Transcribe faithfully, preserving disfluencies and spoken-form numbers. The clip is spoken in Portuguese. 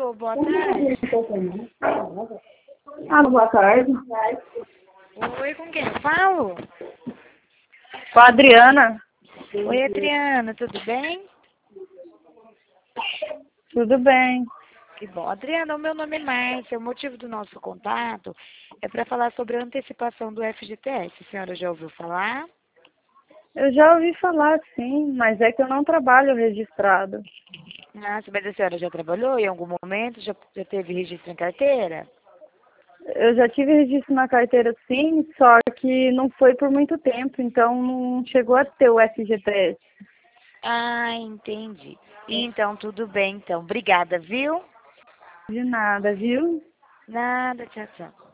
Alô, boa tarde. Alô, boa tarde. Oi, com quem eu falo? Com a Adriana. Oi, Adriana, tudo bem? Tudo bem. Que bom. Adriana, o meu nome é Márcia. O motivo do nosso contato é para falar sobre a antecipação do F G T S. A senhora já ouviu falar? Eu já ouvi falar, sim, mas é que eu não trabalho registrado. Nossa, mas a senhora já trabalhou em algum momento? Já, já teve registro em carteira? Eu já tive registro na carteira, sim, só que não foi por muito tempo, então não chegou a ter o F G T S. Ah, entendi. Então, tudo bem, então. Obrigada, viu? De nada, viu? Nada, tchau, tchau.